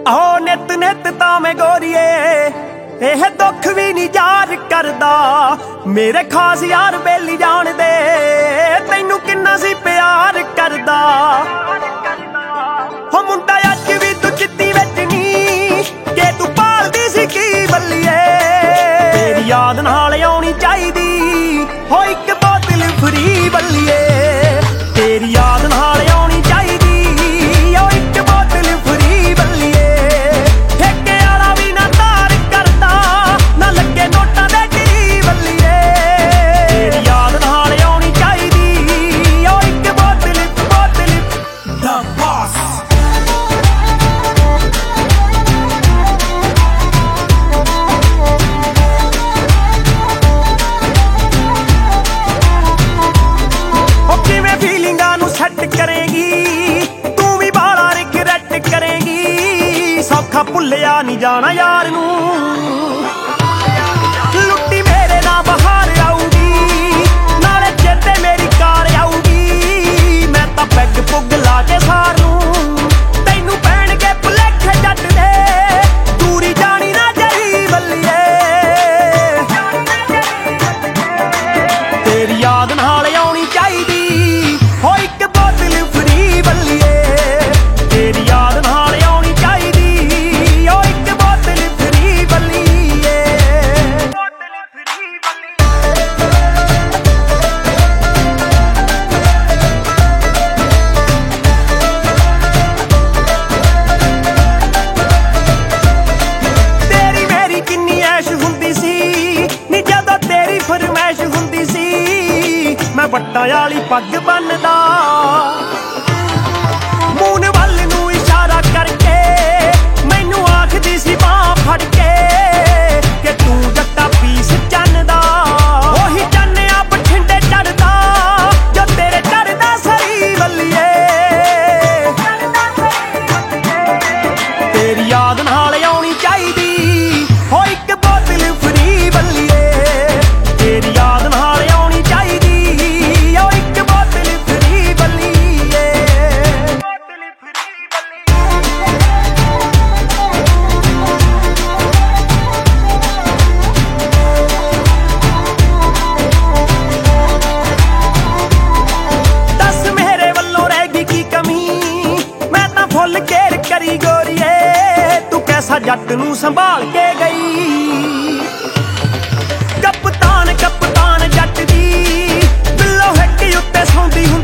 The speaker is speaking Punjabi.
ਆਹੋ ਨਿਤ ਨਿਤ ਤਾਂ ਮੈਂ ਗੋਰੀਏ ਇਹ ਦੁੱਖ ਵੀ ਨਹੀਂ ਯਾਰ ਕਰਦਾ। ਮੇਰੇ ਖਾਸ ਯਾਰ ਬੇਲੀ ਜਾਣਦੇ ਤੈਨੂੰ ਕਿੰਨਾ ਸੀ ਪਿਆਰ ਕਰਦਾ। ਹੋ ਮੁੰਡਾ ਅੱਜ ਵੀ ਤੂੰ ਚਿੱਤੀ ਵਿੱਚ ਨਹੀਂ ਕਿ ਤੂੰ ਪਾਲਦੀ ਸੀ ਕੀ ਬੱਲੀਏ। ਤੇਰੀ ਯਾਦ ਨਾਲ ਆਉਣੀ ਚਾਹੀਦੀ ਹੋ ਇੱਕ ਬੋਤਲ ਫਰੀ ਬੱਲੀਏ। ਤੇਰੀ ਯਾਦ ਨਾਲ ਆਉਣੀ ਚਾਹੀਦੀ ਹੋ ਇੱਕ ਬੋਤਲ ਫਰੀ ਬੱਲੀਏ। ਠੇਕੇ ਵਾਲਾ ਵੀ ਨਾ ਤਾਰ ਕਰਦਾ ਨਾ ਲੱਗੇ ਨੋਟਾਂ ਦੇ ਢੀ ਬੱਲੀਏ। ਤੇਰੀ ਯਾਦ ਨਾਲ ਆਉਣੀ ਚਾਹੀਦੀ ਹੋ ਇੱਕ ਬੋਤਲ ਦਾ ਬਾਸ। ਸੈੱਟ ਕਰੇਗੀ ਤੂੰ ਵੀ ਬਾਲਾ ਰਿਗਰੈਟ ਕਰੇਗੀ। ਸੌਖਾ ਭੁੱਲਿਆ ਨਹੀਂ ਜਾਣਾ ਯਾਰ ਨੂੰ ਲੁੱਟੀ ਮੇਰੇ ਨਾਲ ਬਹਾਰ ਆਊਗੀ ਨਾਲੇ ਚੇਤੇ ਮੇਰੀ ਕਾਰ ਆਊਗੀ। ਮੈਂ ਤਾਂ ਪੈਗ ਪੁੱਗ ਲਾ ਕੇ ਸਾਰ ਨੂੰ ਤੈਨੂੰ ਪੈਣਗੇ ਭੁਲੇਖੇ ਜੱਟ ਦੇ ਦੂਰੀ ਜਾਣੀ ਨਾ ਜਾਈ ਬੱਲੀਏ। ਤੇਰੀ ਯਾਦ ਨਾਲ ਆਉਣੀ ਚਾਹੀਦੀ ਹੋ ਇੱਕ ਬੋਤਲ ਫਰੀ ਬੱਲੀਏ। ਤੇਰੀ ਯਾਦ ਨਾਲ ਆਉਣੀ ਚਾਹੀਦੀ ਹੋ ਇੱਕ ਬੋਤਲ ਫਰੀ ਬੱਲੀਏ। ਤੇਰੀ ਮੇਰੀ ਕਿੰਨੀ ਐਸ਼ ਹੁੰਦੀ ਸੀ ਨੀ ਜਦੋਂ ਤੇਰੀ ਫਰਮੈਸ਼ ਹੁੰਦੀ ਸੀ। ਮੈਂ ਵੱਟਾਂ ਵਾਲੀ ਪੱਗ ਬੰਨਦਾ ਮੂੰਹ ਵੱਲ ਨੂੰ ਇਸ਼ਾਰਾ ਕਰਕੇ ਮੈਨੂੰ ਆਖਦੀ ਸੀ ਬਾਂਹ ਫੜ ਕੇ ਕਿ ਤੂੰ ਜੱਟਾ ਪੀਸ ਚੰਨਦਾ। ਉਹੀ ਚੰਨਿਆ ਬਠਿੰਡੇ ਚੜਦਾ ਜੋ ਤੇਰੇ ਚੜਦਾ ਸਰੀ ਬੱਲੀਏ। ਤੇਰੀ ਯਾਦ ਨਾਲ ਆਉਣੀ ਚਾਹੀਦੀ ਹੋ ਇੱਕ ਬੋਤਲ ਫਰੀ ਬੱਲੀਏ। ਤੇਰੀ ਯਾਦ ਨਾਲ ਆਉਣੀ ਚਾਹੀਦੀ ਹੋ ਇੱਕ ਬੋਤਲ ਫਰੀ ਬੱਲੀਏ। ਦੱਸ ਮੇਰੇ ਵੱਲੋਂ ਰਹਿ ਗਈ ਕੀ ਕਮੀ ਮੈਂ ਤਾਂ ਫੁੱਲ ਕੇਅਰ ਕਰੀ ਗੋਰੀਏ। ਤੂੰ ਕੈਸਾ ਜੱਟ ਨੂੰ ਸੰਭਾਲ ਕੇ ਗਈ। ਕਪਤਾਨ ਕਪਤਾਨ ਜੱਟ ਦੀ ਬਿੱਲੋ ਹੱਟੀ ਉੱਤੇ ਸੌਂਦੀ